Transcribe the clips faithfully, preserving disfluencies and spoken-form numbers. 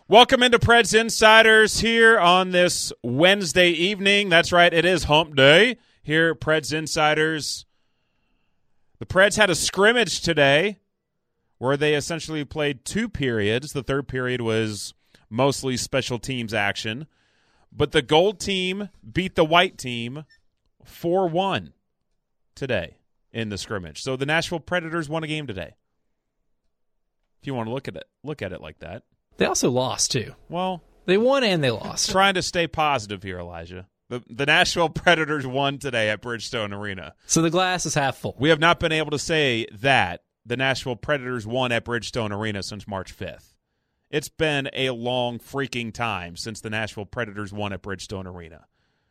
Welcome into Preds Insiders here on this Wednesday evening. That's right, it is hump day here at Preds Insiders. The Preds had a scrimmage today where they essentially played two periods. The third period was mostly special teams action. But the gold team beat the white team four one today in the scrimmage. So the Nashville Predators won a game today. If you want to look at it, look at it like that. They also lost, too. Well, they won and they lost. Trying to stay positive here, Elijah. The, the Nashville Predators won today at Bridgestone Arena. So the glass is half full. We have not been able to say that the Nashville Predators won at Bridgestone Arena since March fifth. It's been a long freaking time since the Nashville Predators won at Bridgestone Arena.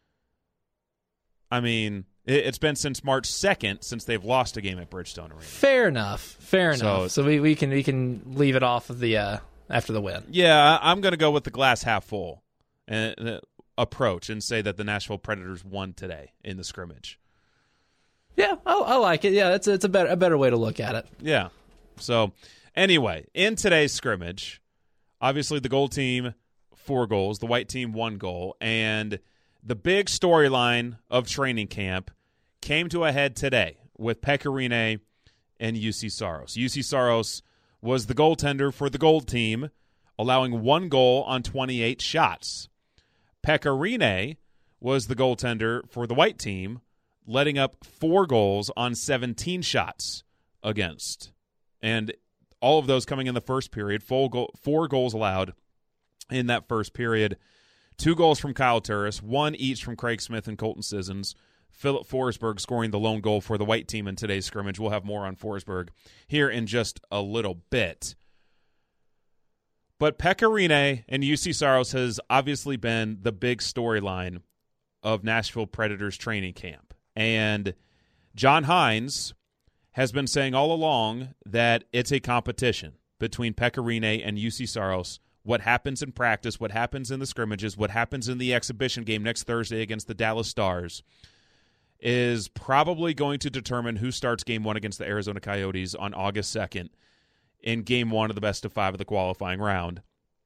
I mean, it, it's been since March second since they've lost a game at Bridgestone Arena. Fair enough. Fair So- enough. So we, we can we can leave it off of the uh, after the win. Yeah, I'm going to go with the glass half full uh, uh, approach and say that the Nashville Predators won today in the scrimmage. Yeah, I, I like it. Yeah, it's it's a better a better way to look at it. Yeah. So, anyway, in today's scrimmage, obviously the gold team, four goals. The white team, one goal. And the big storyline of training camp came to a head today with Pekka Rinne and Juuse Saros. Juuse Saros was the goaltender for the gold team, allowing one goal on twenty-eight shots. Pekka Rinne was the goaltender for the white team, letting up four goals on seventeen shots against. And all of those coming in the first period, full goal, four goals allowed in that first period. Two goals from Kyle Turris, one each from Craig Smith and Colton Sissons. Philip Forsberg scoring the lone goal for the white team in today's scrimmage. We'll have more on Forsberg here in just a little bit. But Pekka Rinne and Juuse Saros has obviously been the big storyline of Nashville Predators training camp. And John Hynes has been saying all along that it's a competition between Pekka Rinne and Juuse Saros. What happens in practice, what happens in the scrimmages, what happens in the exhibition game next Thursday against the Dallas Stars is probably going to determine who starts game one against the Arizona Coyotes on August second in game one of the best of five of the qualifying round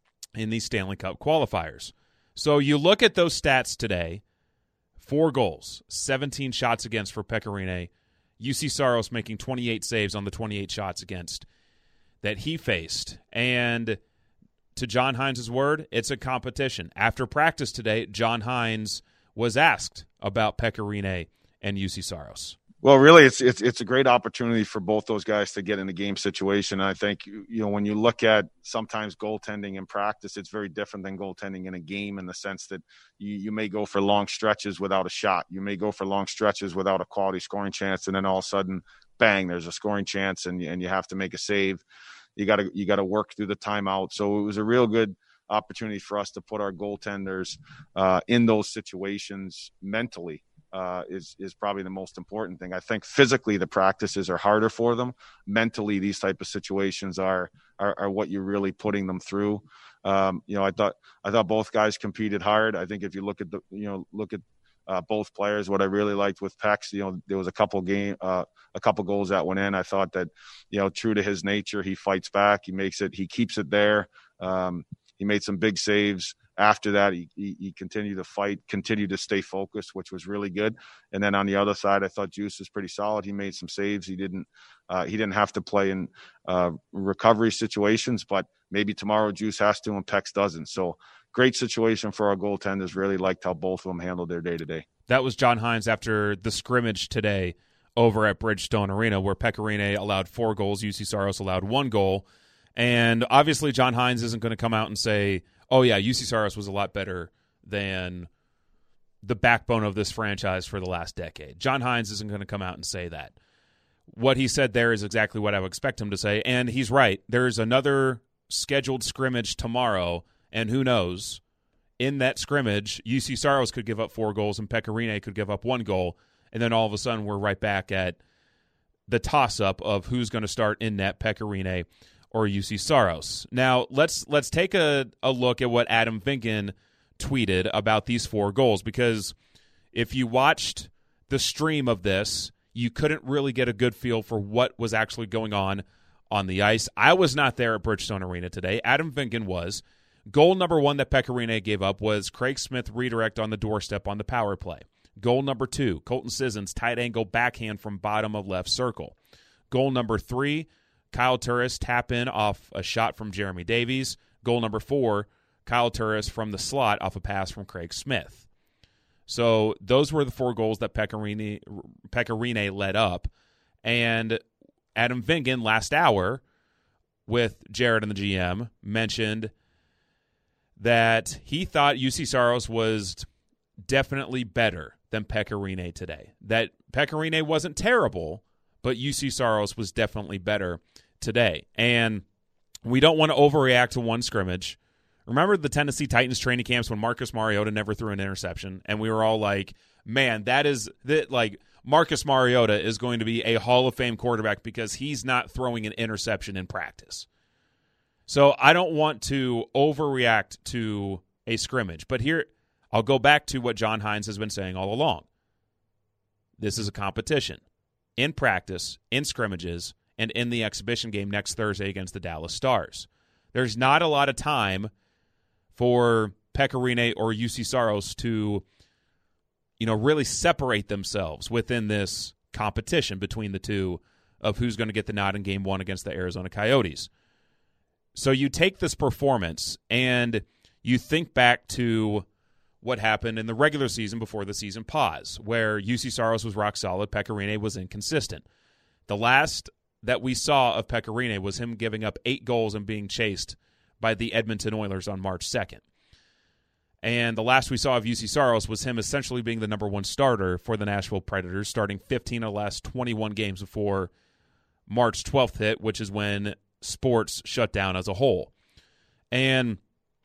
in the Stanley Cup qualifiers. So you look at those stats today, four goals, seventeen shots against for Pekka Rinne, Juuse Saros making twenty-eight saves on the twenty-eight shots against that he faced. And to John Hynes' word, it's a competition. After practice today, John Hynes was asked about Pekka Rinne and Juuse Saros. Well, really, it's it's it's a great opportunity for both those guys to get in a game situation. I think, you know, when you look at sometimes goaltending in practice, it's very different than goaltending in a game in the sense that you, you may go for long stretches without a shot. You may go for long stretches without a quality scoring chance, and then all of a sudden, bang, there's a scoring chance, and and you have to make a save. You got to you got to work through the timeout. So it was a real good opportunity for us to put our goaltenders uh, in those situations mentally. Uh, is is probably the most important thing. I think physically the practices are harder for them. Mentally, these type of situations are are, are what you're really putting them through. Um, you know, I thought I thought both guys competed hard. I think if you look at the you know look at uh, both players, what I really liked with Pex, you know, there was a couple game uh, a couple goals that went in. I thought that, you know, true to his nature, he fights back. He makes it. He keeps it there. Um, he made some big saves. After that, he, he he continued to fight, continued to stay focused, which was really good. And then on the other side, I thought Juice was pretty solid. He made some saves. He didn't uh, he didn't have to play in uh, recovery situations, but maybe tomorrow Juice has to and Pex doesn't. So great situation for our goaltenders. Really liked how both of them handled their day to day. That was John Hynes after the scrimmage today over at Bridgestone Arena, where Pekka Rinne allowed four goals, Juuse Saros allowed one goal. And obviously John Hynes isn't going to come out and say, oh, yeah, Juuse Saros was a lot better than the backbone of this franchise for the last decade. John Hynes isn't going to come out and say that. What he said there is exactly what I would expect him to say, and he's right. There's another scheduled scrimmage tomorrow, and who knows, in that scrimmage, Juuse Saros could give up four goals and Pekka Rinne could give up one goal, and then all of a sudden we're right back at the toss-up of who's going to start in net, Pekka Rinne or Juuse Saros. Now, let's let's take a, a look at what Adam Vinkin tweeted about these four goals, because if you watched the stream of this, you couldn't really get a good feel for what was actually going on on the ice. I was not there at Bridgestone Arena today. Adam Vinkin was. Goal number one that Pekka Rinne gave up was Craig Smith redirect on the doorstep on the power play. Goal number two, Colton Sissons tight angle backhand from bottom of left circle. Goal number three, Kyle Turris tap in off a shot from Jeremy Davies. Goal number four, Kyle Turris from the slot off a pass from Craig Smith. So those were the four goals that Pekka Rinne, Pekka Rinne led up. And Adam Vingan last hour with Jared and the G M mentioned that he thought U C Saros was definitely better than Pekka Rinne today. That Pekka Rinne wasn't terrible, but U C Saros was definitely better today. And we don't want to overreact to one scrimmage. Remember the Tennessee Titans training camps when Marcus Mariota never threw an interception, and we were all like, man, that is that like Marcus Mariota is going to be a Hall of Fame quarterback because he's not throwing an interception in practice. So I don't want to overreact to a scrimmage, but here I'll go back to what John Hines has been saying all along. This is a competition in practice, in scrimmages, and in the exhibition game next Thursday against the Dallas Stars. There's not a lot of time for Pekka Rinne or U C Saros to, you know, really separate themselves within this competition between the two of who's going to get the nod in game one against the Arizona Coyotes. So you take this performance and you think back to what happened in the regular season before the season pause, where U C Saros was rock solid, Pekka Rinne was inconsistent. The last that we saw of Pekka Rinne was him giving up eight goals and being chased by the Edmonton Oilers on March second. And the last we saw of U C Saros was him essentially being the number one starter for the Nashville Predators, starting fifteen of the last twenty-one games before March twelfth hit, which is when sports shut down as a whole. And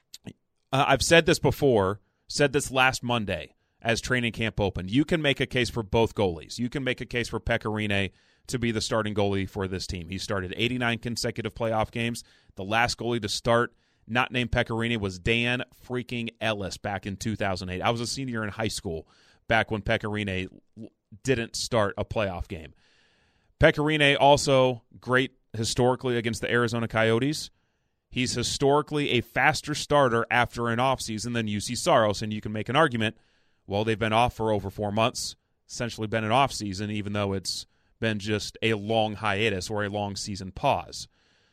uh, I've said this before, said this last Monday as training camp opened. You can make a case for both goalies. You can make a case for Pekka Rinne to be the starting goalie for this team. He started eighty-nine consecutive playoff games. The last goalie to start, not named Pekka Rinne, was Dan freaking Ellis back in two thousand eight. I was a senior in high school back when Pekka Rinne didn't start a playoff game. Pekka Rinne also great historically against the Arizona Coyotes. He's historically a faster starter after an offseason than U C Saros, and you can make an argument, well, they've been off for over four months, essentially been an offseason, even though it's been just a long hiatus or a long season pause.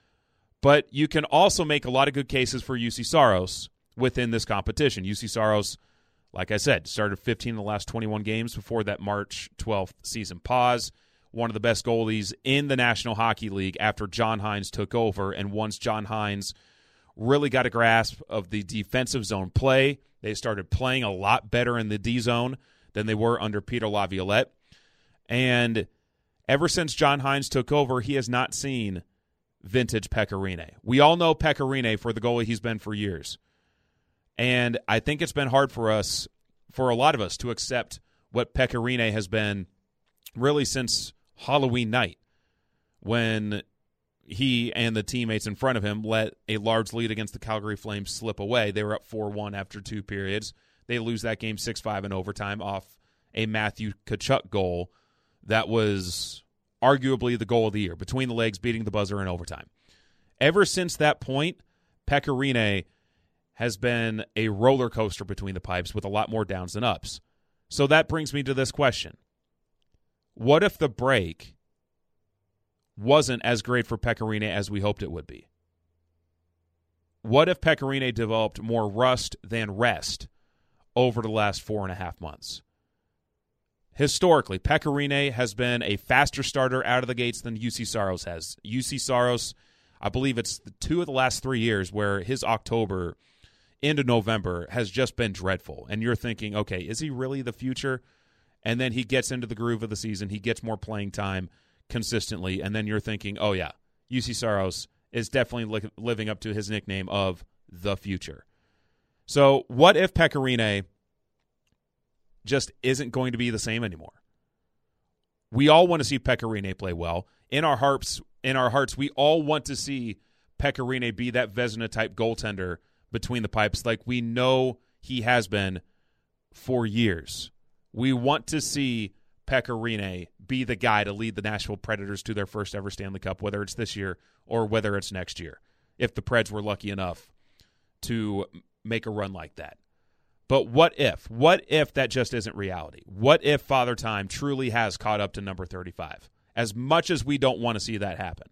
But you can also make a lot of good cases for U C Saros within this competition. U C Saros, like I said, started fifteen of the last twenty-one games before that March twelfth season pause. One of the best goalies in the National Hockey League after John Hines took over. And once John Hines really got a grasp of the defensive zone play, they started playing a lot better in the D zone than they were under Peter Laviolette. And ever since John Hines took over, he has not seen vintage Pekka Rinne. We all know Pekka Rinne for the goalie he's been for years. And I think it's been hard for us, for a lot of us, to accept what Pekka Rinne has been really since Halloween night, when he and the teammates in front of him let a large lead against the Calgary Flames slip away. They were up four one after two periods. They lose that game six five in overtime off a Matthew Tkachuk goal that was arguably the goal of the year, between the legs, beating the buzzer in overtime. Ever since that point, Pekka Rinne has been a roller coaster between the pipes with a lot more downs than ups. So that brings me to this question. What if the break wasn't as great for Pekka Rinne as we hoped it would be? What if Pekka Rinne developed more rust than rest over the last four and a half months? Historically, Pekka Rinne has been a faster starter out of the gates than U C Saros has. U C Saros, I believe it's two of the last three years where his October into November has just been dreadful. And you're thinking, okay, is he really the future? And then he gets into the groove of the season. He gets more playing time consistently. And then you're thinking, oh, yeah, U C Saros is definitely li- living up to his nickname of the future. So what if Pekka Rinne just isn't going to be the same anymore? We all want to see Pekka Rinne play well. In our hearts, in our hearts, we all want to see Pekka Rinne be that Vezina-type goaltender between the pipes like we know he has been for years. We want to see Pekka Rinne be the guy to lead the Nashville Predators to their first ever Stanley Cup, whether it's this year or whether it's next year, if the Preds were lucky enough to make a run like that. But what if? What if that just isn't reality? What if Father Time truly has caught up to number thirty-five? As much as we don't want to see that happen,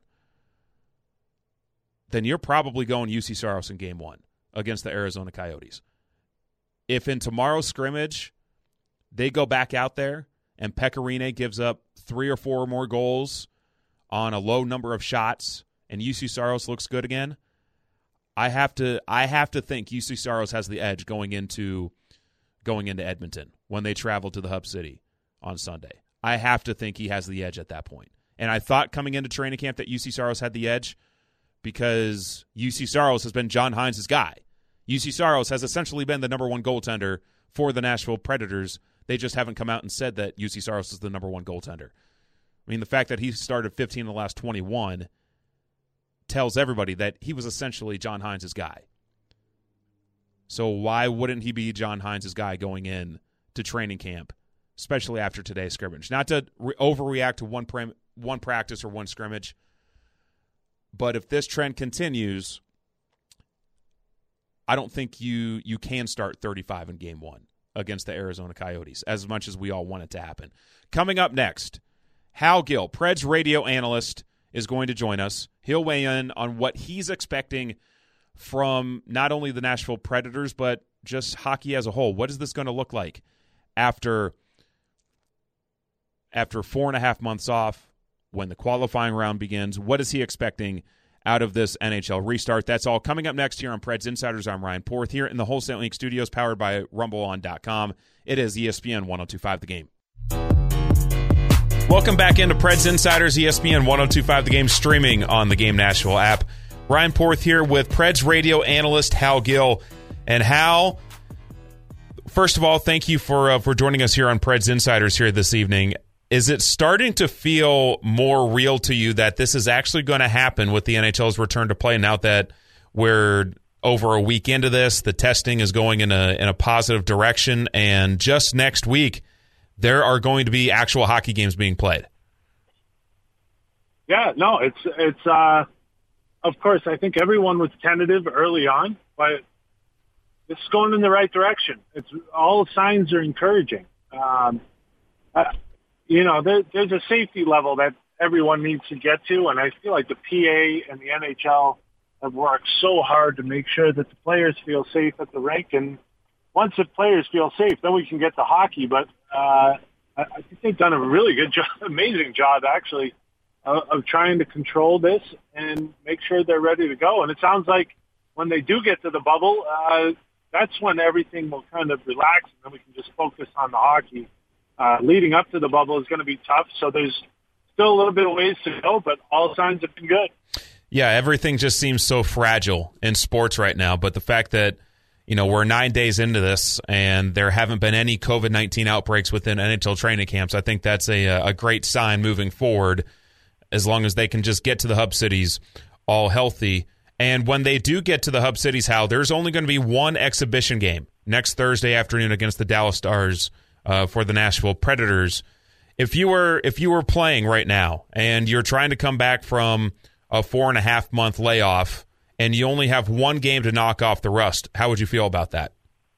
then you're probably going U C Saros in game one against the Arizona Coyotes. If in tomorrow's scrimmage they go back out there and Pekka Rinne gives up three or four more goals on a low number of shots and U C Saros looks good again, I have to I have to think U C Saros has the edge going into going into Edmonton when they travel to the Hub City on Sunday. I have to think he has the edge at that point. And I thought coming into training camp that U C Saros had the edge because U C Saros has been John Hines' guy. U C Saros has essentially been the number one goaltender for the Nashville Predators. They just haven't come out and said that U C Saros is the number one goaltender. I mean, the fact that he started fifteen in the last twenty-one tells everybody that he was essentially John Hines' guy. So why wouldn't he be John Hines' guy going in to training camp, especially after today's scrimmage? Not to re- overreact to one prim- one practice or one scrimmage, but if this trend continues, I don't think you you can start thirty-five in game one against the Arizona Coyotes, as much as we all want it to happen. Coming up next, Hal Gill, Preds radio analyst, is going to join us. He'll weigh in on what he's expecting from not only the Nashville Predators, but just hockey as a whole. What is this going to look like after, after four and a half months off, when the qualifying round begins? What is he expecting out of this N H L restart? That's all coming up next here on Preds Insiders. I'm Ryan Porth here in the Wholesale Inc studios powered by rumble on dot com. It is E S P N one oh two point five The Game. Welcome back into Preds Insiders, E S P N one oh two point five The Game, streaming on the Game Nashville app. Ryan Porth here with Preds radio analyst Hal Gill. And Hal, first of all, thank you for uh, for joining us here on Preds Insiders here this evening. Is it starting to feel more real to you that this is actually going to happen with the N H L's return to play now that we're over a week into this, the testing is going in a in a positive direction, and just next week there are going to be actual hockey games being played? Yeah, no, it's it's uh, of course I think everyone was tentative early on, but it's going in the right direction. It's all signs are encouraging. Um, uh, you know, there, there's a safety level that everyone needs to get to, and I feel like the P A and the N H L have worked so hard to make sure that the players feel safe at the rink. And once the players feel safe, then we can get to hockey. But uh, I think they've done a really good job, amazing job actually, uh, of trying to control this and make sure they're ready to go. And it sounds like when they do get to the bubble, uh, that's when everything will kind of relax, and then we can just focus on the hockey. Uh, leading up to the bubble is going to be tough, so there's still a little bit of ways to go, but all signs have been good. Yeah, everything just seems so fragile in sports right now, but the fact that, you know, we're nine days into this and there haven't been any COVID nineteen outbreaks within N H L training camps, I think that's a, a great sign moving forward, as long as they can just get to the hub cities all healthy. And when they do get to the hub cities, Hal, there's only going to be one exhibition game next Thursday afternoon against the Dallas Stars uh, for the Nashville Predators. If you were if you were playing right now and you're trying to come back from a four and a half month layoff and you only have one game to knock off the rust, how would you feel about that?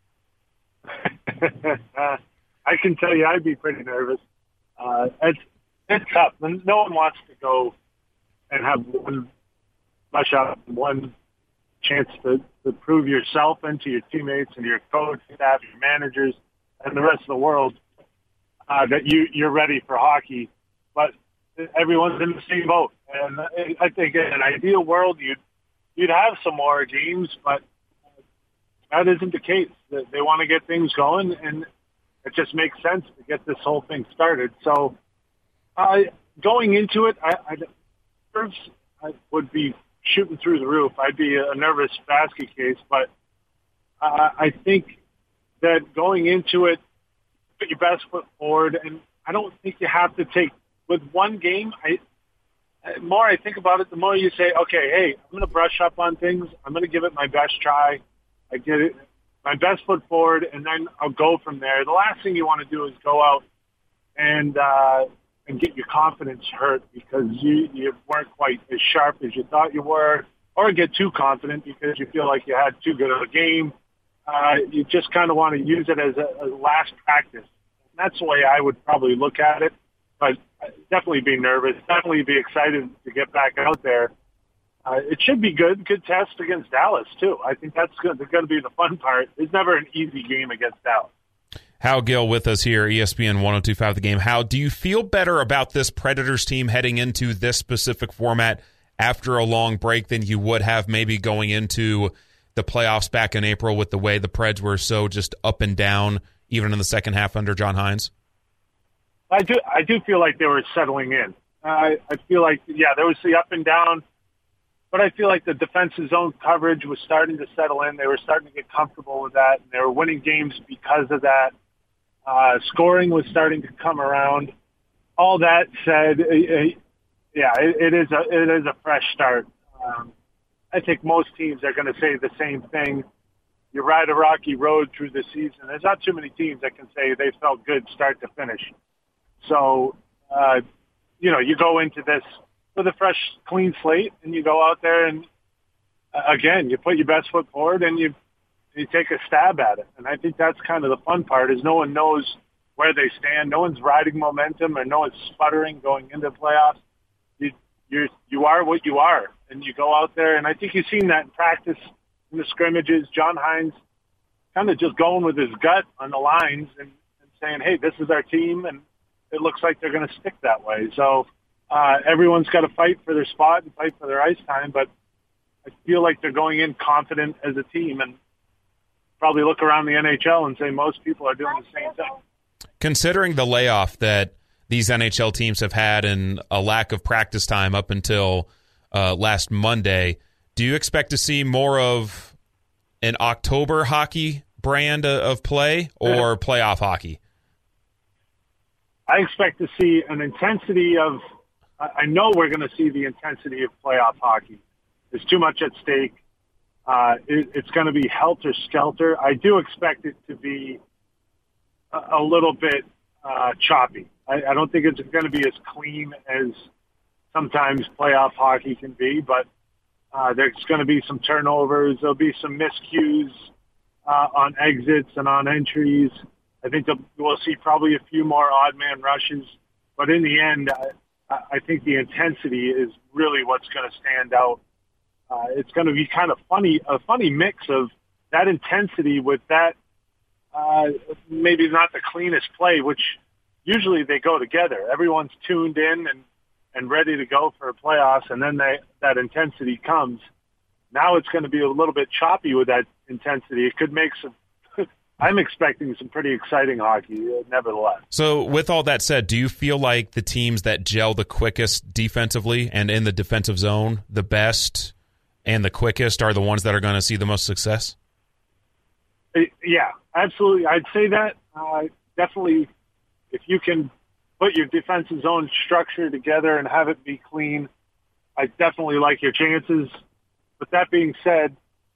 uh, I can tell you I'd be pretty nervous. Uh, it's it's tough. No one wants to go and have one rush out, one chance to, to prove yourself and to your teammates and your coach, staff, your managers, and the rest of the world uh, that you, you're ready for hockey. But everyone's in the same boat. And I think in an ideal world, you'd, you'd have some more games, but that isn't the case. They want to get things going, and it just makes sense to get this whole thing started. So uh, going into it, I, I, first, I would be shooting through the roof. I'd be a nervous basket case, but uh, I think that going into it, put your best foot forward, and I don't think you have to take with one game. I the more I think about it, the more you say, okay, hey, I'm going to brush up on things. I'm going to give it my best try. I get it, my best foot forward, and then I'll go from there. The last thing you want to do is go out and uh, and get your confidence hurt because you, you weren't quite as sharp as you thought you were, or get too confident because you feel like you had too good of a game. Uh, you just kind of want to use it as a, a last practice. And that's the way I would probably look at it. But definitely be nervous, definitely be excited to get back out there. Uh, it should be good, good test against Dallas, too. I think that's going to be the fun part. It's never an easy game against Dallas. Hal Gill with us here, E S P N one oh two point five The Game. Hal, do you feel better about this Predators team heading into this specific format after a long break than you would have maybe going into the playoffs back in April with the way the Preds were so just up and down, even in the second half under John Hines? I do I do feel like they were settling in. I, I feel like, yeah, there was the up and down, but I feel like the defensive zone coverage was starting to settle in. They were starting to get comfortable with that, and they were winning games because of that. Uh, scoring was starting to come around. All that said, uh, yeah, it, it is a it is a fresh start. Um, I think most teams are going to say the same thing. You ride a rocky road through the season. There's not too many teams that can say they felt good start to finish. So, uh, you know, you go into this with a fresh, clean slate, and you go out there and, uh, again, you put your best foot forward and you you take a stab at it. And I think that's kind of the fun part is no one knows where they stand. No one's riding momentum or no one's sputtering going into the playoffs. You you're, you are what you are, and you go out there. And I think you've seen that in practice in the scrimmages. John Hines kind of just going with his gut on the lines and, and saying, hey, this is our team, and it looks like they're going to stick that way. So uh, everyone's got to fight for their spot and fight for their ice time, but I feel like they're going in confident as a team, and probably look around the N H L and say most people are doing the same thing. Considering the layoff that these N H L teams have had and a lack of practice time up until uh, last Monday, do you expect to see more of an October hockey brand of play or playoff hockey? I expect to see an intensity of – I know we're going to see the intensity of playoff hockey. There's too much at stake. Uh, it, it's going to be helter-skelter. I do expect it to be a, a little bit uh, choppy. I, I don't think it's going to be as clean as sometimes playoff hockey can be, but uh, there's going to be some turnovers. There'll be some miscues uh, on exits and on entries. I think the, we'll see probably a few more odd man rushes, but in the end, I, I think the intensity is really what's going to stand out. Uh, it's going to be kind of funny, a funny mix of that intensity with that uh, maybe not the cleanest play, which usually they go together. Everyone's tuned in and, and ready to go for a playoffs, and then they, that intensity comes. Now it's going to be a little bit choppy with that intensity. It could make some I'm expecting some pretty exciting hockey, uh, nevertheless. So with all that said, do you feel like the teams that gel the quickest defensively and in the defensive zone, the best and the quickest, are the ones that are going to see the most success? Uh, yeah, absolutely. I'd say that. Uh, definitely, if you can put your defensive zone structure together and have it be clean, I definitely like your chances. But that being said,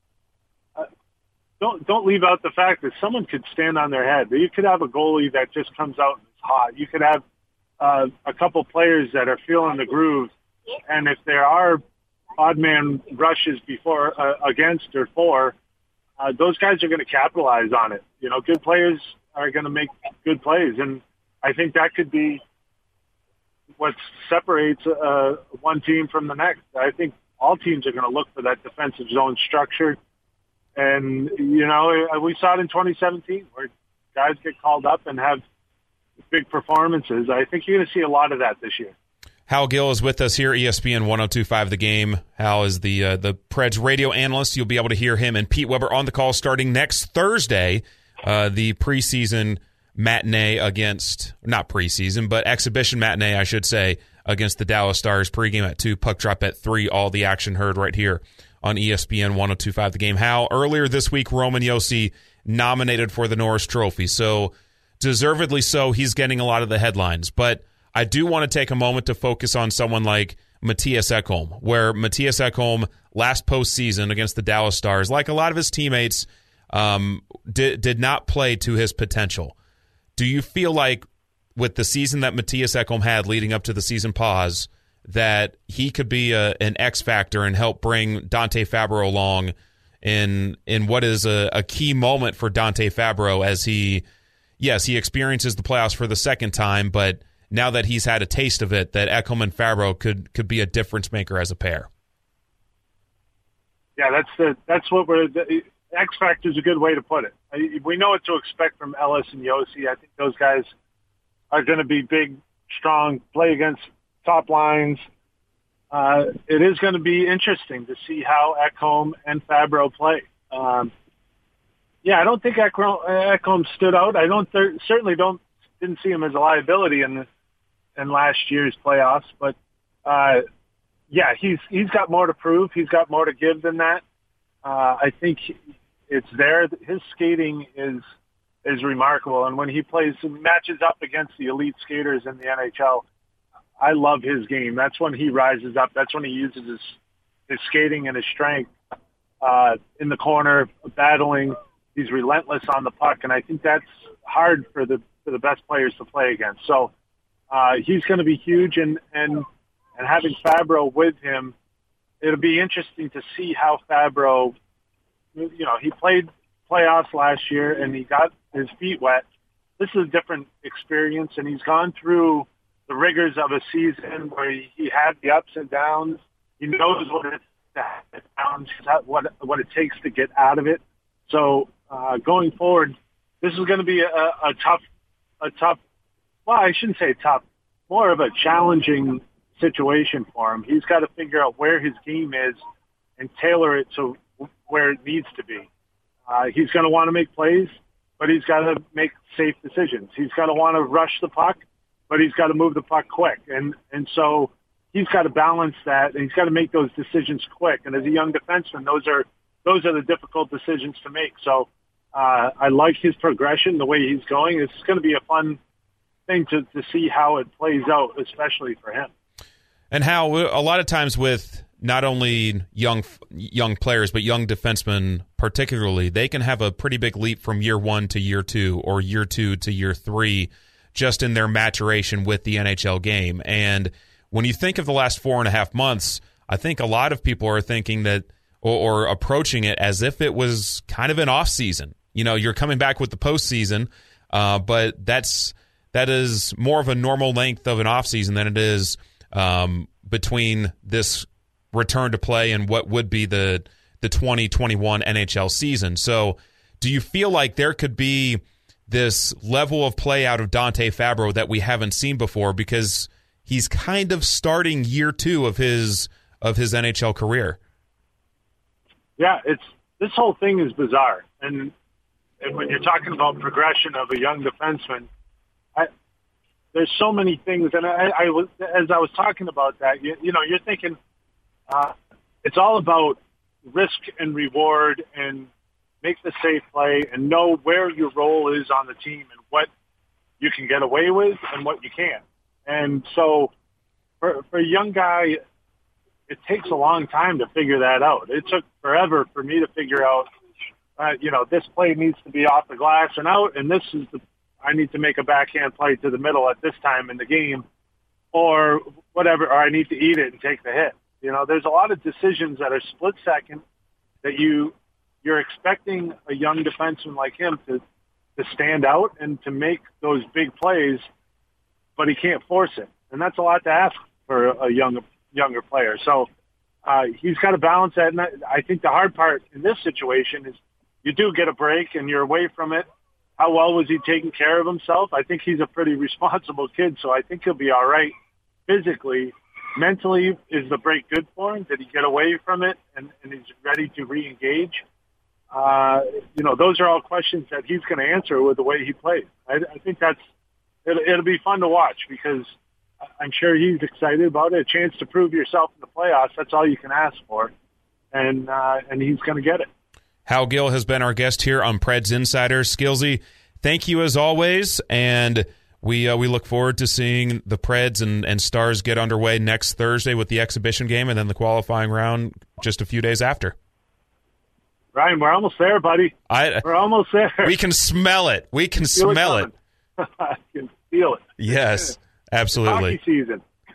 Don't don't leave out the fact that someone could stand on their head. You could have a goalie that just comes out and is hot. You could have uh, a couple players that are feeling the groove, and if there are odd man rushes before uh, against or for, uh, those guys are going to capitalize on it. You know, good players are going to make good plays, and I think that could be what separates uh, one team from the next. I think all teams are going to look for that defensive zone structure. And, you know, we saw it in twenty seventeen where guys get called up and have big performances. I think you're going to see a lot of that this year. Hal Gill is with us here, E S P N one oh two point five The Game. Hal is the uh, the Preds radio analyst. You'll be able to hear him and Pete Weber on the call starting next Thursday, uh, the preseason matinee against, not preseason, but exhibition matinee, I should say, against the Dallas Stars. Pregame at two, puck drop at three. All the action heard right here on E S P N one oh two point five The Game. Hal, earlier this week, Roman Josi nominated for the Norris Trophy. So, deservedly so, he's getting a lot of the headlines. But I do want to take a moment to focus on someone like Mattias Ekholm, where Mattias Ekholm, last postseason against the Dallas Stars, like a lot of his teammates, um, did, did not play to his potential. Do you feel like with the season that Mattias Ekholm had leading up to the season pause, that he could be a, an X factor and help bring Dante Fabro along in in what is a, a key moment for Dante Fabro as he, yes, he experiences the playoffs for the second time, but now that he's had a taste of it, that Ekholm and Fabro could could be a difference maker as a pair. Yeah, that's the that's what we're the, X factor is a good way to put it. We know what to expect from Ellis and Yossi. I think those guys are going to be big, strong, play against top lines. Uh, it is going to be interesting to see how Ekholm and Fabro play. Um, yeah, I don't think Ekholm, Ekholm stood out. I don't th- certainly don't didn't see him as a liability in the, in last year's playoffs, but uh, yeah, he's he's got more to prove. He's got more to give than that. Uh, I think it's there. His skating is is remarkable, and when he plays matches up against the elite skaters in the N H L, I love his game. That's when he rises up. That's when he uses his his skating and his strength uh, in the corner, battling. He's relentless on the puck, and I think that's hard for the for the best players to play against. So uh, he's going to be huge, and and and having Fabro with him, it'll be interesting to see how Fabro. You know, he played playoffs last year, and he got his feet wet. This is a different experience, and he's gone through the rigors of a season where he, he had the ups and downs. He knows what it downs, what what it takes to get out of it. So uh, going forward, this is going to be a, a tough, a tough. Well, I shouldn't say tough, more of a challenging situation for him. He's got to figure out where his game is and tailor it to where it needs to be. Uh, he's going to want to make plays, but he's got to make safe decisions. He's got to want to rush the puck, but he's got to move the puck quick. And, and so he's got to balance that, and he's got to make those decisions quick. And as a young defenseman, those are, those are the difficult decisions to make. So uh, I like his progression, the way he's going. It's going to be a fun thing to, to see how it plays out, especially for him. And how a lot of times with not only young young players, but young defensemen particularly, they can have a pretty big leap from year one to year two or year two to year three just in their maturation with the N H L game. And when you think of the last four and a half months, I think a lot of people are thinking that or, or approaching it as if it was kind of an off season. You know, you're coming back with the postseason, uh, but that's that is more of a normal length of an off season than it is um, between this return to play and what would be the the twenty twenty-one N H L season. So do you feel like there could be this level of play out of Dante Fabro that we haven't seen before because he's kind of starting year two of his of his N H L career? Yeah, it's this whole thing is bizarre. And and when you're talking about progression of a young defenseman, I, there's so many things. And I, I was as I was talking about that, you, you know, you're thinking uh, it's all about risk and reward and make the safe play and know where your role is on the team and what you can get away with and what you can't. And so for, for a young guy, it takes a long time to figure that out. It took forever for me to figure out, uh, you know, this play needs to be off the glass and out, and this is the, I need to make a backhand play to the middle at this time in the game or whatever, or I need to eat it and take the hit. You know, there's a lot of decisions that are split second that you, you're expecting a young defenseman like him to, to stand out and to make those big plays, but he can't force it. And that's a lot to ask for a young, younger player. So uh, he's got to balance that. And I think the hard part in this situation is you do get a break and you're away from it. How well was he taking care of himself? I think he's a pretty responsible kid, so I think he'll be all right physically. Mentally, is the break good for him? Did he get away from it and, and he's ready to re-engage? Uh, you know, those are all questions that he's going to answer with the way he plays. I, I think that's it'll, it'll be fun to watch because I'm sure he's excited about it. A chance to prove yourself in the playoffs, that's all you can ask for, and uh, and he's going to get it. Hal Gill has been our guest here on Preds Insider. Skillsy, thank you as always, and we uh, we look forward to seeing the Preds and, and Stars get underway next Thursday with the exhibition game and then the qualifying round just a few days after. Ryan, we're almost there, buddy. I, we're almost there. We can smell it. We can smell it. I can feel it. Yes, absolutely. Hockey season.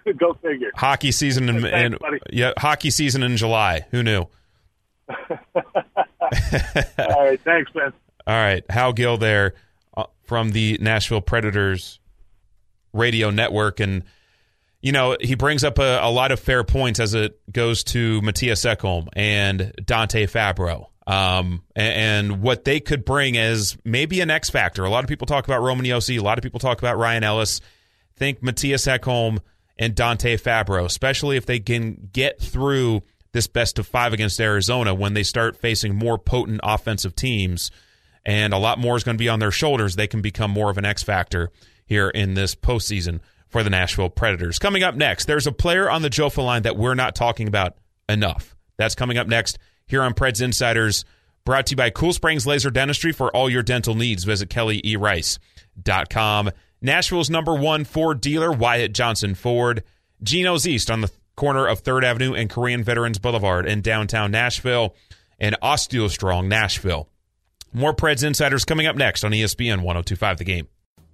Go figure. Hockey season in, Thanks, in buddy. yeah, hockey season in July. Who knew? All right, thanks, man. All right, Hal Gill there uh, from the Nashville Predators radio network, and you know he brings up a, a lot of fair points as it goes to Mattias Ekholm and Dante Fabro, um, and, and what they could bring as maybe an X factor. A lot of people talk about Roman Josi, a lot of people talk about Ryan Ellis. Think Mattias Ekholm and Dante Fabro, especially if they can get through this best of five against Arizona when they start facing more potent offensive teams. And a lot more is going to be on their shoulders. They can become more of an X factor here in this postseason for the Nashville Predators. Coming up next, there's a player on the Jofa line that we're not talking about enough. That's coming up next here on Preds Insiders, brought to you by Cool Springs Laser Dentistry. For all your dental needs, visit kelly e rice dot com. Nashville's number one Ford dealer, Wyatt Johnson Ford. Geno's East on the corner of third Avenue and Korean Veterans Boulevard in downtown Nashville. And OsteoStrong Nashville. More Preds Insiders coming up next on E S P N one oh two point five The Game.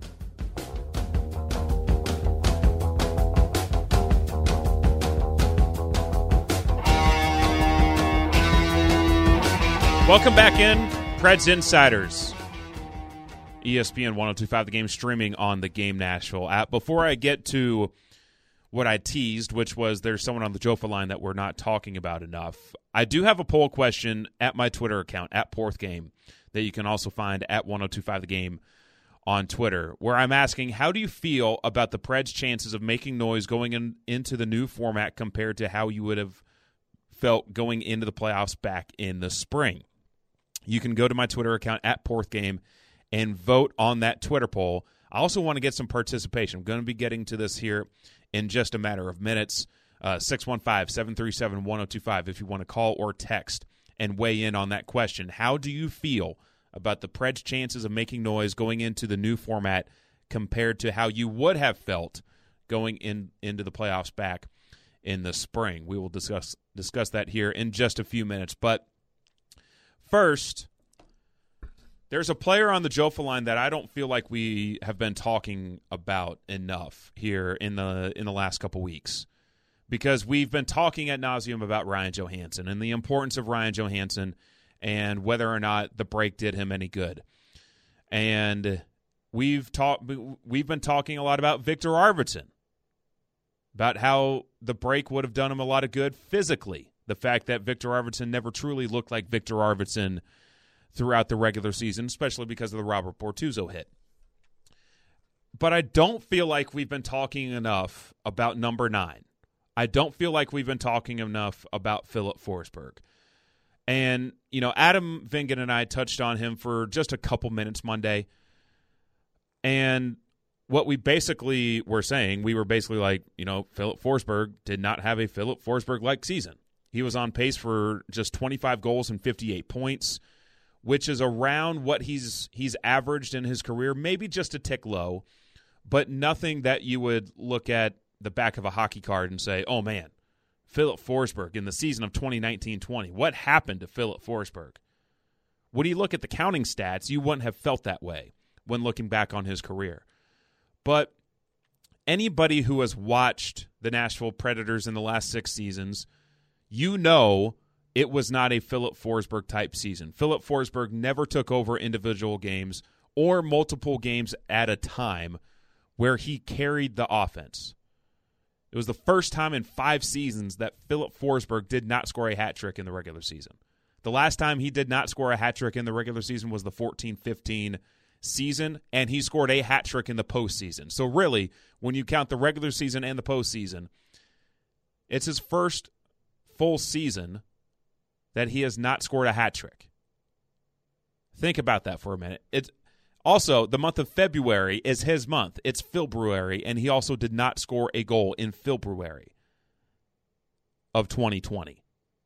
Welcome back in, Preds Insiders. E S P N one oh two point five The Game, streaming on the Game Nashville app. Before I get to what I teased, which was there's someone on the Jofa line that we're not talking about enough, I do have a poll question at my Twitter account, at Porthgame, that you can also find at one oh two point five The Game on Twitter, where I'm asking, how do you feel about the Preds' chances of making noise going in, into the new format compared to how you would have felt going into the playoffs back in the spring? You can go to my Twitter account, at Porthgame, and vote on that Twitter poll. I also want to get some participation. I'm going to be getting to this here in just a matter of minutes. Uh, six one five, seven three seven, one oh two five if you want to call or text and weigh in on that question. How do you feel about the Preds' chances of making noise going into the new format compared to how you would have felt going in into the playoffs back in the spring? We will discuss discuss that here in just a few minutes. But first, there's a player on the Jofa line that I don't feel like we have been talking about enough here in the in the last couple weeks, because we've been talking ad nauseum about Ryan Johansen and the importance of Ryan Johansen and whether or not the break did him any good. And we've talked we've been talking a lot about Victor Arvidsson, about how the break would have done him a lot of good physically. The fact that Victor Arvidsson never truly looked like Victor Arvidsson throughout the regular season, especially because of the Robert Bortuzzo hit. But I don't feel like we've been talking enough about number nine. I don't feel like we've been talking enough about Filip Forsberg. And, you know, Adam Vingan and I touched on him for just a couple minutes Monday. And what we basically were saying, we were basically like, you know, Filip Forsberg did not have a Filip Forsberg-like season. He was on pace for just twenty-five goals and fifty-eight points, which is around what he's he's averaged in his career, maybe just a tick low, but nothing that you would look at the back of a hockey card and say, oh, man, Filip Forsberg in the season of twenty nineteen twenty, what happened to Filip Forsberg? When you look at the counting stats, you wouldn't have felt that way when looking back on his career. But anybody who has watched the Nashville Predators in the last six seasons, you know it was not a Filip Forsberg-type season. Filip Forsberg never took over individual games or multiple games at a time where he carried the offense. It was the first time in five seasons that Filip Forsberg did not score a hat trick in the regular season. The last time he did not score a hat trick in the regular season was the fourteen fifteen season, and he scored a hat trick in the postseason. So really, when you count the regular season and the postseason, it's his first full season that he has not scored a hat trick. Think about that for a minute. It's also, the month of February is his month. It's February, and he also did not score a goal in February of twenty twenty.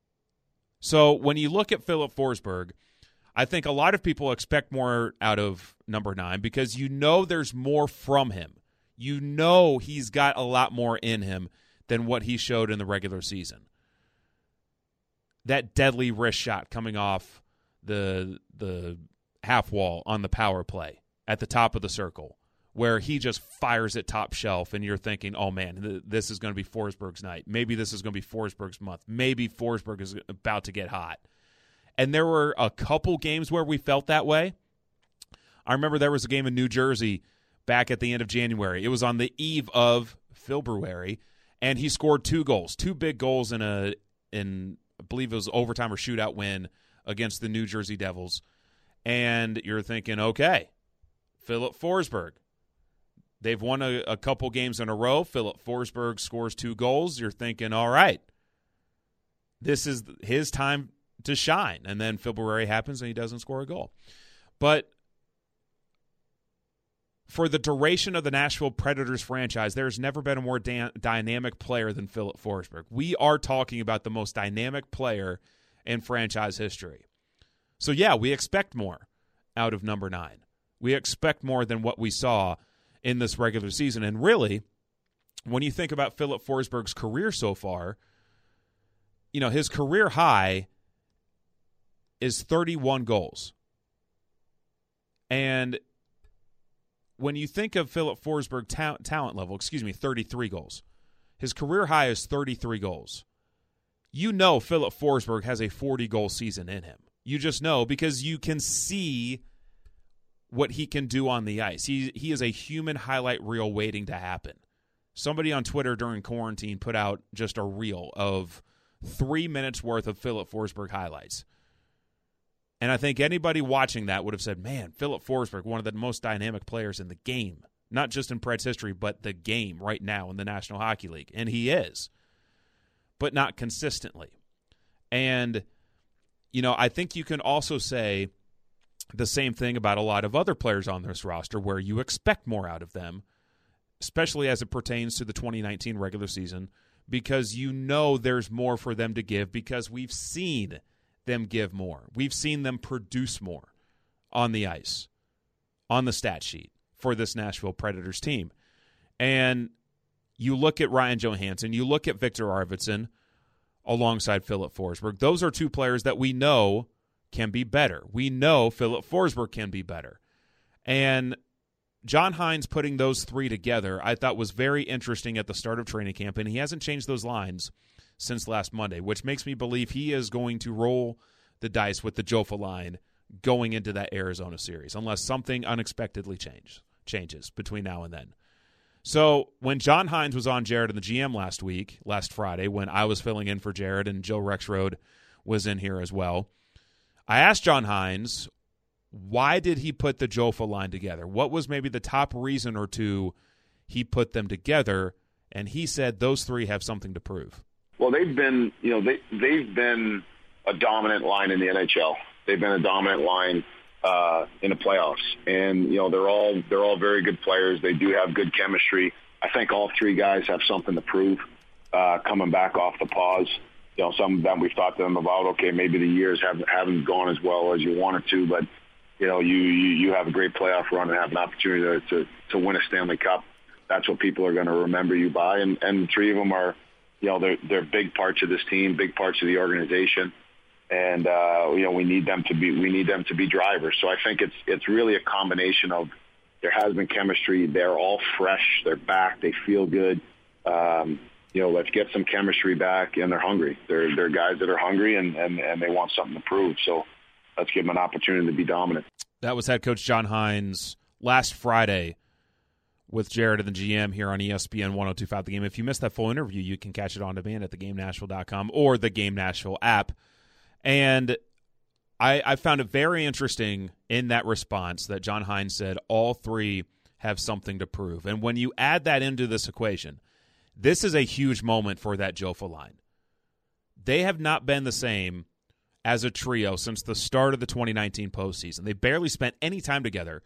So when you look at Filip Forsberg, I think a lot of people expect more out of number nine because you know there's more from him. You know he's got a lot more in him than what he showed in the regular season. That deadly wrist shot coming off the the half wall on the power play at the top of the circle where he just fires it top shelf, and you're thinking, oh, man, th- this is going to be Forsberg's night. Maybe this is going to be Forsberg's month. Maybe Forsberg is about to get hot. And there were a couple games where we felt that way. I remember there was a game in New Jersey back at the end of January. It was on the eve of February, and he scored two goals, two big goals in a, in I believe it was overtime or shootout win against the New Jersey Devils. And you're thinking, okay, Philip Forsberg. They've won a, a couple games in a row. Philip Forsberg scores two goals. You're thinking, all right, this is his time to shine. And then February happens and he doesn't score a goal. But for the duration of the Nashville Predators franchise, there's never been a more da- dynamic player than Philip Forsberg. We are talking about the most dynamic player in franchise history. So, yeah, we expect more out of number nine. We expect more than what we saw in this regular season. And really, when you think about Philip Forsberg's career so far, you know, his career high is thirty-one goals. And when you think of Philip Forsberg ta- talent level, excuse me, thirty-three goals. His career high is thirty-three goals. You know Philip Forsberg has a forty-goal season in him. You just know because you can see what he can do on the ice. He he is a human highlight reel waiting to happen. Somebody on Twitter during quarantine put out just a reel of three minutes worth of Philip Forsberg highlights. And I think anybody watching that would have said, man, Philip Forsberg, one of the most dynamic players in the game, not just in Preds history, but the game right now in the National Hockey League. And he is, but not consistently. And, you know, I think you can also say the same thing about a lot of other players on this roster where you expect more out of them, especially as it pertains to the twenty nineteen regular season, because you know there's more for them to give because we've seen them give more. We've seen them produce more on the ice, on the stat sheet for this Nashville Predators team. And you look at Ryan Johansson, you look at Victor Arvidsson alongside Philip Forsberg. Those are two players that we know can be better. We know Philip Forsberg can be better. And John Hynes putting those three together I thought was very interesting at the start of training camp, and he hasn't changed those lines since last Monday, which makes me believe he is going to roll the dice with the Jofa line going into that Arizona series, unless something unexpectedly change, changes between now and then. So when John Hynes was on Jared and the G M last week, last Friday, when I was filling in for Jared and Joe Rexrode was in here as well, I asked John Hynes, why did he put the Jofa line together? What was maybe the top reason or two he put them together? And he said those three have something to prove. Well, they've been, you know, they, they've been a dominant line in the N H L. They've been a dominant line uh, in the playoffs. And, you know, they're all, they're all very good players. They do have good chemistry. I think all three guys have something to prove uh, coming back off the pause. You know, some of them we've talked to them about, okay, maybe the years haven't, haven't gone as well as you wanted to, but, you know, you, you, you have a great playoff run and have an opportunity to, to, to win a Stanley Cup. That's what people are going to remember you by. And, and the three of them are, you know, they're, they're big parts of this team, big parts of the organization. And, uh, you know, we need them to be, we need them to be drivers. So I think it's, it's really a combination of there has been chemistry. They're all fresh. They're back. They feel good. Um, you know, let's get some chemistry back, and they're hungry. They're, they're guys that are hungry and, and, and they want something to prove. So let's give them an opportunity to be dominant. That was head coach John Hynes last Friday with Jared and the G M here on E S P N one oh two point five The Game. If you missed that full interview, you can catch it on demand at the game nashville dot com or the Game Nashville app. And I, I found it very interesting in that response that John Hynes said all three have something to prove. And when you add that into this equation, this is a huge moment for that Jofa line. They have not been the same as a trio since the start of the twenty nineteen postseason. They barely spent any time together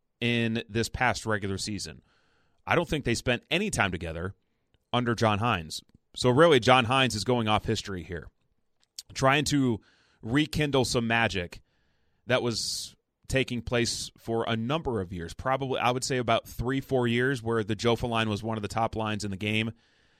in this past regular season. I don't think they spent any time together under John Hynes. So really, John Hynes is going off history here, trying to rekindle some magic that was taking place for a number of years, probably I would say about three, four years, where the Jofa line was one of the top lines in the game,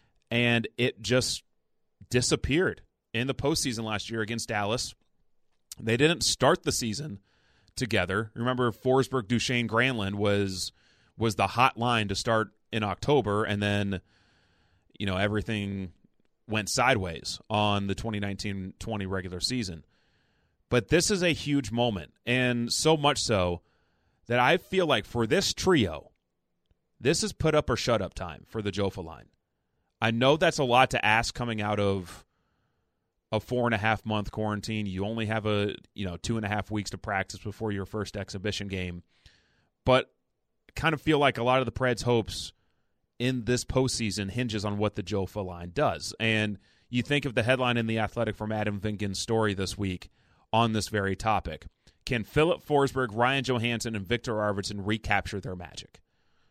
and it just disappeared in the postseason last year against Dallas. They didn't start the season together. Remember, Forsberg, Duchesne, Granlund was was the hot line to start in October, and then, you know, everything went sideways on the twenty nineteen twenty regular season. But this is a huge moment, and so much so that I feel like for this trio, this is put up or shut up time for the Jofa line. I know that's a lot to ask coming out of a four and a half month quarantine. You only have a you know two and a half weeks to practice before your first exhibition game, but I kind of feel like a lot of the Preds' hopes in this postseason hinges on what the Jofa line does. And you think of the headline in The Athletic from Adam Vingan's story this week on this very topic. Can Philip Forsberg, Ryan Johansson, and Victor Arvidsson recapture their magic?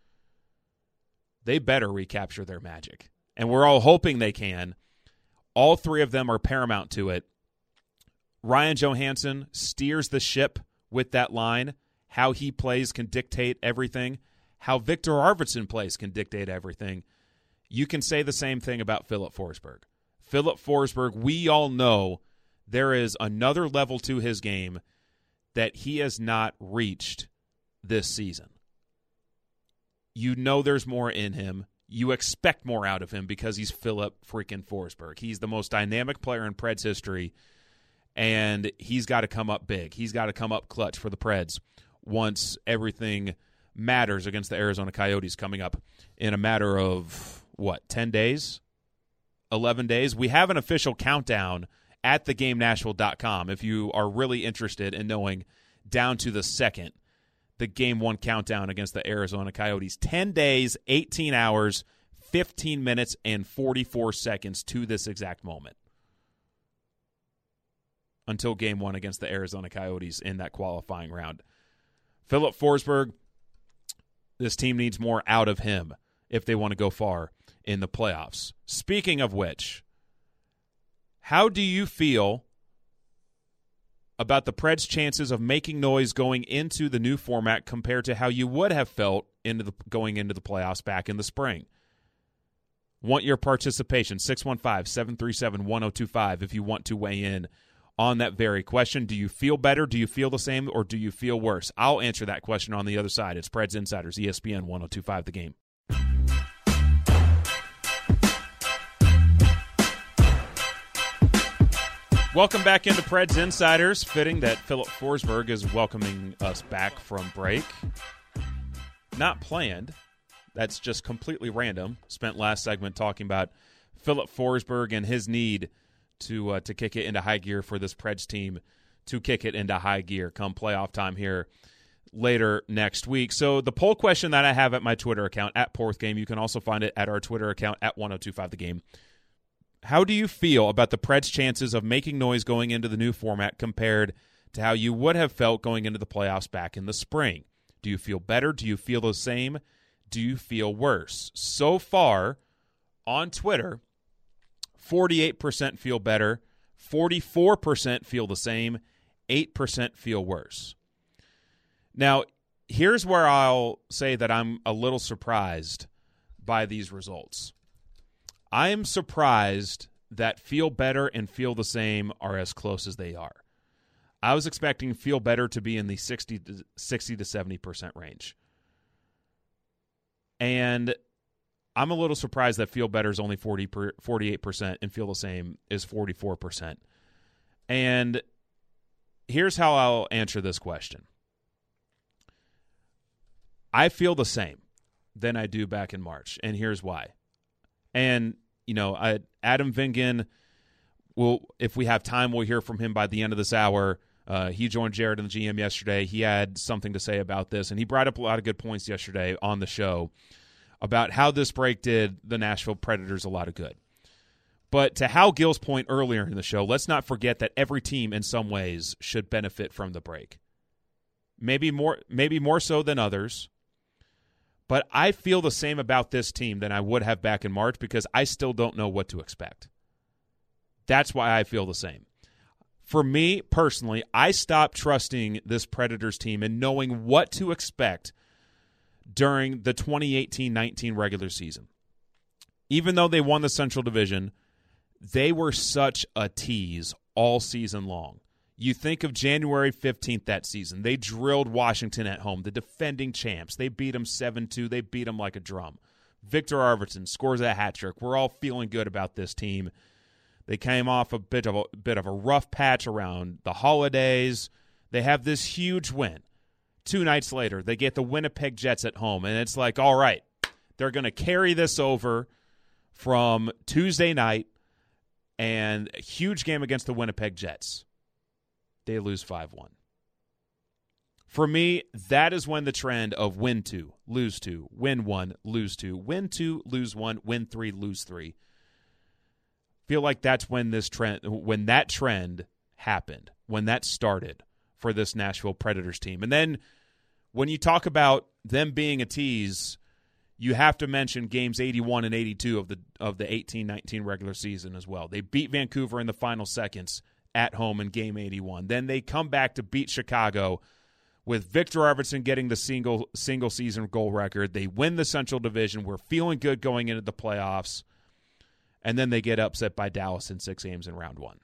They better recapture their magic. And we're all hoping they can. All three of them are paramount to it. Ryan Johansson steers the ship with that line. How he plays can dictate everything. How Victor Arvidsson plays can dictate everything. You can say the same thing about Philip Forsberg. Philip Forsberg, we all know there is another level to his game that he has not reached this season. You know there's more in him. You expect more out of him because he's Philip freaking Forsberg. He's the most dynamic player in Preds history, and he's got to come up big. He's got to come up clutch for the Preds once everything matters against the Arizona Coyotes coming up in a matter of, what, ten days? eleven days? We have an official countdown at the game nashville dot com if you are really interested in knowing down to the second the game one countdown against the Arizona Coyotes. ten days, eighteen hours, fifteen minutes, and forty-four seconds to this exact moment until game one against the Arizona Coyotes in that qualifying round. Philip Forsberg, this team needs more out of him if they want to go far in the playoffs. Speaking of which, how do you feel about the Preds' chances of making noise going into the new format compared to how you would have felt into the, going into the playoffs back in the spring? Want your participation, six one five, seven three seven, one oh two five if you want to weigh in on that very question. Do you feel better? Do you feel the same? Or do you feel worse? I'll answer that question on the other side. It's Preds Insiders, E S P N one oh two point five The Game. Welcome back into Preds Insiders. Fitting that Philip Forsberg is welcoming us back from break. Not planned. That's just completely random. Spent last segment talking about Philip Forsberg and his need to uh, to kick it into high gear for this Preds team to kick it into high gear come playoff time here later next week. So the poll question that I have at my Twitter account, at Porthgame, you can also find it at our Twitter account, at one oh two point five The Game. How do you feel about the Preds' chances of making noise going into the new format compared to how you would have felt going into the playoffs back in the spring? Do you feel better? Do you feel the same? Do you feel worse? So far, on Twitter, forty-eight percent feel better, forty-four percent feel the same, eight percent feel worse. Now, here's where I'll say that I'm a little surprised by these results. I am surprised that feel better and feel the same are as close as they are. I was expecting feel better to be in the sixty to seventy percent range. And I'm a little surprised that feel better is only forty per, forty-eight percent and feel the same is forty-four percent. And here's how I'll answer this question. I feel the same than I do back in March, and here's why. And, you know, I, Adam Vingan, will, if we have time, we'll hear from him by the end of this hour. Uh, he joined Jared and the G M yesterday. He had something to say about this, and he brought up a lot of good points yesterday on the show about how this break did the Nashville Predators a lot of good. But to Hal Gill's point earlier in the show, let's not forget that every team in some ways should benefit from the break. Maybe more, maybe more so than others. But I feel the same about this team than I would have back in March because I still don't know what to expect. That's why I feel the same. For me, personally, I stopped trusting this Predators team and knowing what to expect during the twenty eighteen nineteen regular season. Even though they won the Central Division, they were such a tease all season long. You think of January fifteenth that season. They drilled Washington at home, the defending champs. They beat them seven two. They beat them like a drum. Victor Arvidsson scores a hat trick. We're all feeling good about this team. They came off a bit of a bit of a rough patch around the holidays. They have this huge win. Two nights later, they get the Winnipeg Jets at home, and it's like, all right, they're going to carry this over from Tuesday night, and a huge game against the Winnipeg Jets. They lose five one. For me, that is when the trend of win two, lose two, win one, lose two, win two, lose one, win three, lose three. Feel like that's when this trend, when that trend happened, when that started for this Nashville Predators team. And then when you talk about them being a tease, you have to mention games eighty-one and eighty-two of the of the eighteen nineteen regular season as well. They beat Vancouver in the final seconds at home in game eighty-one. Then they come back to beat Chicago with Victor Arvidsson getting the single single season goal record. They win the Central Division. We're feeling good going into the playoffs. And then they get upset by Dallas in six games in round one.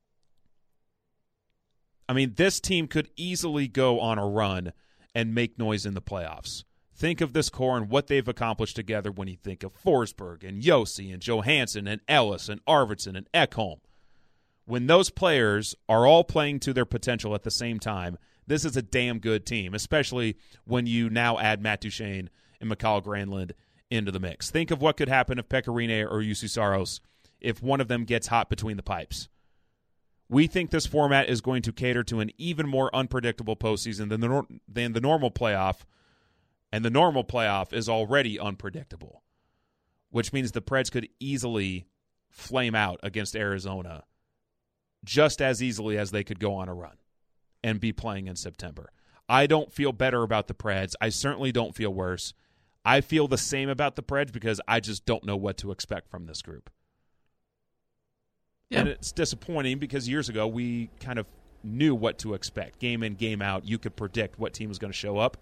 I mean, this team could easily go on a run and make noise in the playoffs. Think of this core and what they've accomplished together when you think of Forsberg and Yossi and Johansson and Ellis and Arvidsson and Ekholm. When those players are all playing to their potential at the same time, this is a damn good team, especially when you now add Matt Duchene and Mikael Granlund into the mix. Think of what could happen if Pekka Rinne or Jussi Saros, if one of them gets hot between the pipes. We think this format is going to cater to an even more unpredictable postseason than the, nor- than the normal playoff, and the normal playoff is already unpredictable, which means the Preds could easily flame out against Arizona just as easily as they could go on a run and be playing in September. I don't feel better about the Preds. I certainly don't feel worse. I feel the same about the Preds because I just don't know what to expect from this group. Yeah. And it's disappointing because years ago we kind of knew what to expect. Game in, game out, you could predict what team was going to show up.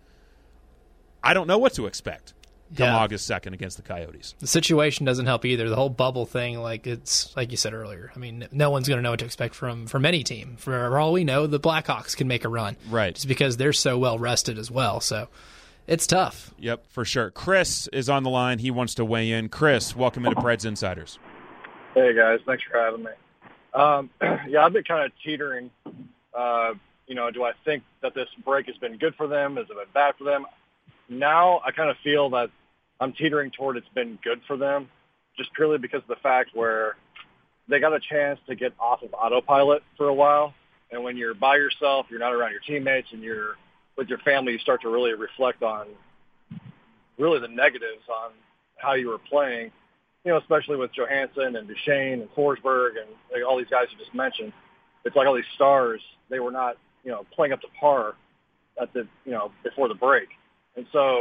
I don't know what to expect come yeah. August second against the Coyotes. The situation doesn't help either. The whole bubble thing, like it's like you said earlier. I mean, no one's going to know what to expect from from any team. For all we know, the Blackhawks can make a run, right? Just because they're so well rested as well. So it's tough. Yep, for sure. Chris is on the line. He wants to weigh in. Chris, welcome into Preds Insiders. Hey guys, thanks for having me. Um, yeah, I've been kind of teetering. Uh, you know, do I think that this break has been good for them? Has it been bad for them? Now I kind of feel that I'm teetering toward it's been good for them, just purely because of the fact where they got a chance to get off of autopilot for a while. And when you're by yourself, you're not around your teammates, and you're with your family, you start to really reflect on really the negatives on how you were playing, you know, especially with Johansson and Duchene and Forsberg and like, all these guys you just mentioned. It's like all these stars, they were not, you know, playing up to par at the, you know, before the break. And so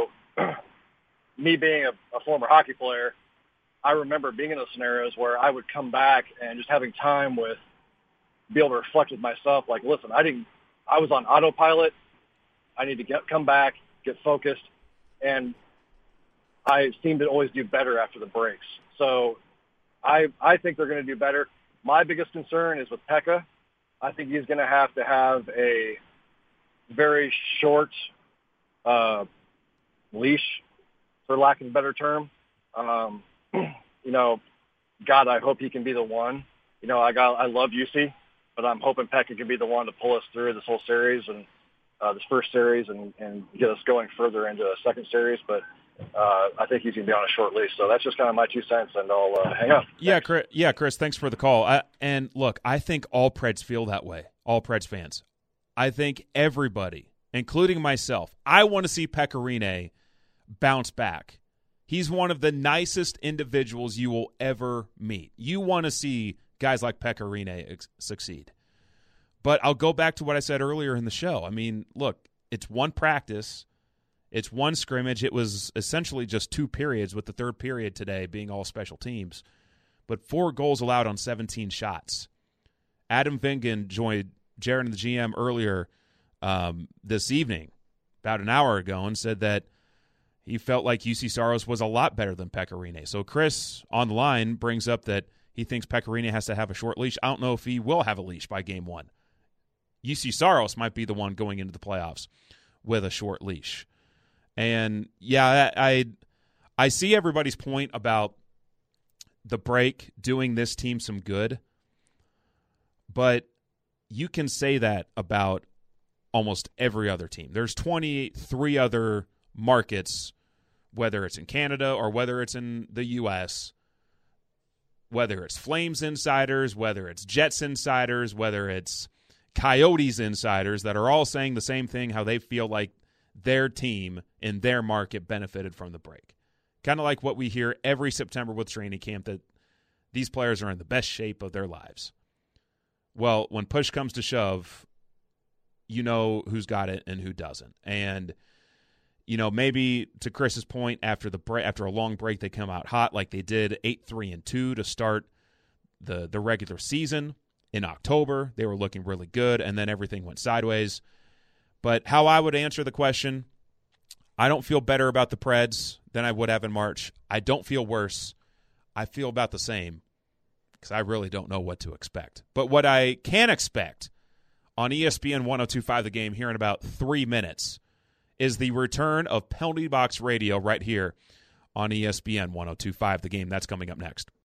me being a, a former hockey player, I remember being in those scenarios where I would come back and just having time with, be able to reflect with myself, like, listen, I didn't, I was on autopilot. I need to get, come back, get focused. And I seem to always do better after the breaks. So I, I think they're going to do better. My biggest concern is with Pekka. I think he's going to have to have a very short uh, leash, for lack of a better term. Um, you know, God, I hope he can be the one. You know, I got, I love U C, but I'm hoping Pekka can be the one to pull us through this whole series and uh, this first series and, and get us going further into a second series. But uh, I think he's going to be on a short leash. So that's just kind of my two cents, and I'll uh, hang up. Yeah, Chris, yeah, Chris, thanks for the call. I, and look, I think all Preds feel that way, all Preds fans. I think everybody, including myself, I want to see Pekka Rinne bounce back. He's one of the nicest individuals you will ever meet. You want to see guys like Pekka Rinne ex- succeed. But I'll go back to what I said earlier in the show. I mean, look, it's one practice. It's one scrimmage. It was essentially just two periods, with the third period today being all special teams. But four goals allowed on seventeen shots. Adam Vingan joined Jared and the G M earlier um, this evening, about an hour ago, and said that he felt like U C Saros was a lot better than Pekka Rinne. So Chris on the line brings up that he thinks Pekka Rinne has to have a short leash. I don't know if he will have a leash by game one. U C Saros might be the one going into the playoffs with a short leash. And, yeah, I I see everybody's point about the break doing this team some good, but you can say that about almost every other team. There's twenty-three other markets, whether it's in Canada or whether it's in the U S, whether it's Flames insiders, whether it's Jets insiders, whether it's Coyotes insiders, that are all saying the same thing, how they feel like their team in their market benefited from the break. Kind of like what we hear every September with training camp, that these players are in the best shape of their lives. Well, when push comes to shove, you know who's got it and who doesn't. And, you know, maybe to Chris's point, after the break, after a long break, they come out hot like they did, eight three and two to start the the regular season. In October, they were looking really good, and then everything went sideways. But how I would answer the question, I don't feel better about the Preds than I would have in March. I don't feel worse. I feel about the same, because I really don't know what to expect. But what I can expect on E S P N one oh two point five The Game here in about three minutes is the return of Penalty Box Radio right here on E S P N one oh two point five The Game. That's coming up next.